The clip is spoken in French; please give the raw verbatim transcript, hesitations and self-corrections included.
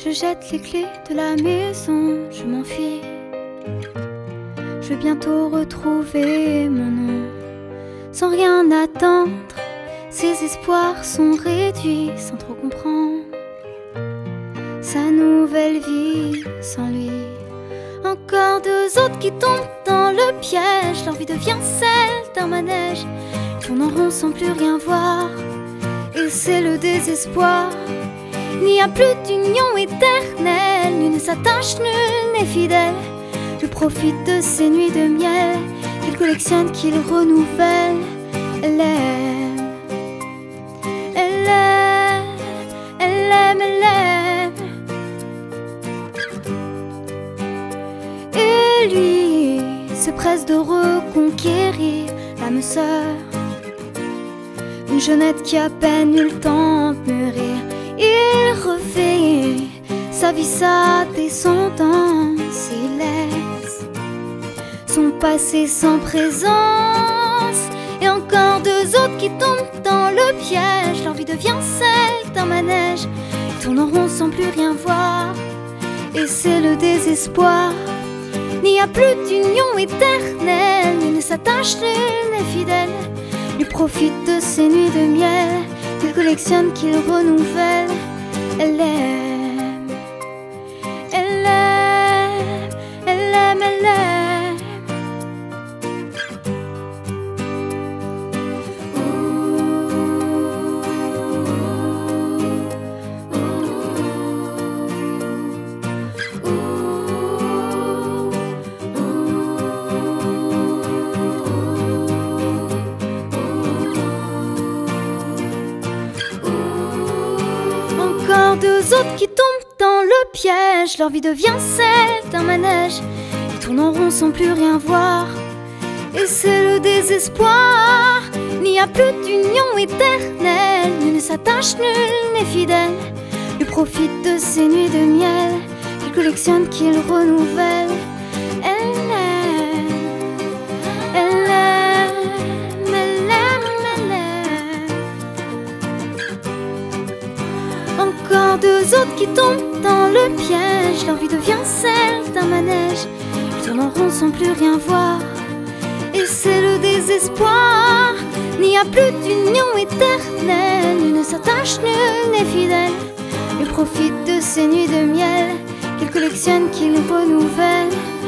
Je jette les clés de la maison, je m'enfuis. Je vais bientôt retrouver mon nom. Sans rien attendre, ses espoirs sont réduits sans trop comprendre sa nouvelle vie sans lui. Encore deux autres qui tombent dans le piège. Leur vie devient celle d'un manège. Ils tournent en rond sans plus rien voir. Et c'est le désespoir. Il n'y a plus d'union éternelle. Nul ne s'attache, nul n'est fidèle. Je profite de ces nuits de miel qu'il collectionne, qu'il renouvelle. Elle aime, elle aime, elle aime, elle aime. Et lui se presse de reconquérir l'âme sœur, une jeunette qui à peine eut le temps de mûrir. Il refait sa vie, sa descendance. Il laisse son passé sans présence. Et encore deux autres qui tombent dans le piège. Leur vie devient celle d'un manège. Ils tournent en rond sans plus rien voir. Et c'est le désespoir. Il n'y a plus d'union éternelle. Nul ne s'attache, nul n'est fidèle. Lui profite de ces nuits de miel qu'il collectionne, qu'il renouvelle. Elle aime, elle aime, elle aime, elle aime. Encore deux autres qui tombent dans le piège. Leur vie devient celle d'un manège. Ils tournent en rond sans plus rien voir. Et c'est le désespoir. Il n'y a plus d'union éternelle. Nul ne s'attache, nul n'est fidèle. Lui profite de ces nuits de miel qu'il collectionne, qu'il renouvelle. Elle aime, elle aime, elle aime, elle aime. Encore deux autres qui tombent dans le piège. Leur vie devient celle d'un manège. Ils tournent en rond sans plus rien voir. Et c'est le désespoir. Il n'y a plus d'union éternelle. Nul ne s'attache, nul n'est fidèle. Il profite de ces nuits de miel qu'il collectionne, qu'il renouvelle.